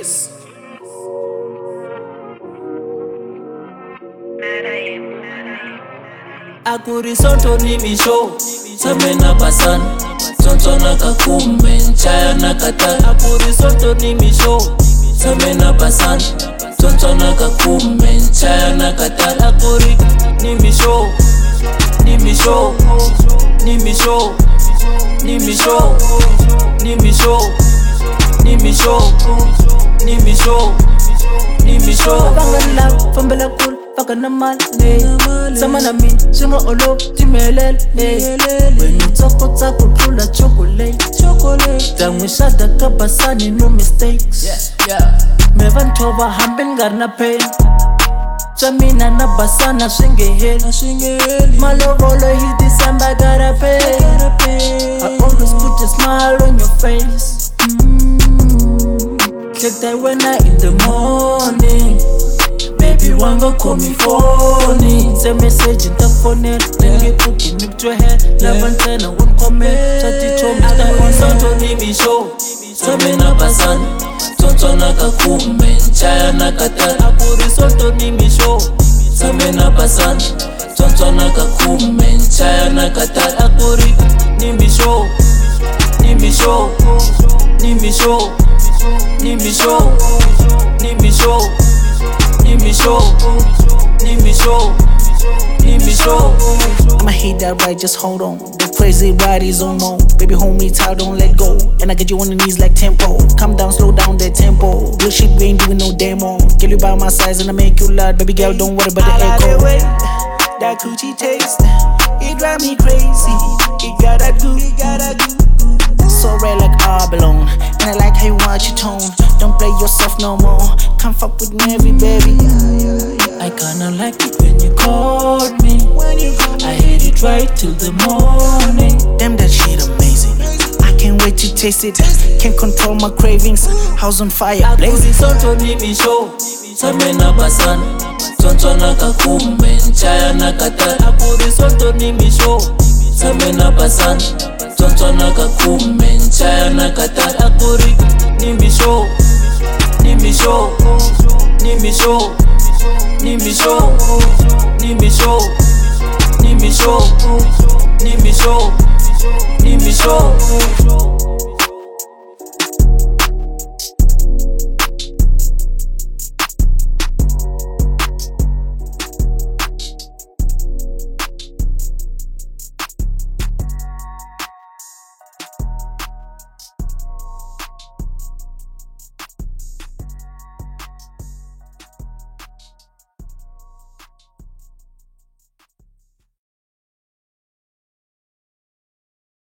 Peace. Akurisonto ni misho Samena basan Tonto nakakume Nchaya nakata Akurisonto ni misho Samena basan Tonto nakakume Nchaya nakata Akuri ni misho Ni misho Ni misho Ni misho Ni misho Ni misho Ni misho Ni misho Pangalap, pambala cool, paka naman, sama namin, sino olo, timelel, when you talk tula chocolate, Tangwishada kabasani, no mistakes, Mevan toba hambin garna pain, Jamina na basana shinge hill, Malo rolo hit December gotta pay, I always put a smile on your face. Check that when I in the morning, baby one go call me phone. Send message in the phone, then get cooking make your head. 11:10 I won't comment. Chatty chom Atawa sonto ni misho Samena basan Tonto nakakume Nchaya nakata Akuri sonto ni misho Samena basan Tonto nakakume Nchaya nakata Akuri ni misho Ni misho Ni misho Ni misho Ni misho Ni misho Ni misho Ni misho I'ma hit that right, just hold on. The crazy ride is on no. Baby, hold me tight, don't let go. And I get you on the knees like tempo. Come down, slow down that tempo. Real shit, we ain't doing no demo. Girl, you by my size and I make you loud. Baby girl, don't worry about the echo. That coochie taste, it drive me crazy. It got a good, so red like abalone. And I like how you watch your tone. Don't play yourself no more. Come fuck with me, baby. I kinda like it when you called me. I hate it right till the morning. Damn, that shit amazing. I can't wait to taste it. Can't control my cravings. House on fire, blazing. Akurisonto ni misho Samena basan Tonto nakakume Nchaya nakata Akurisonto ni misho Samena basan Tonto nakakume Nchaya nakata Akuri ni misho Ni misho Ni misho Ni misho Ni misho Ni misho Ni misho Ni misho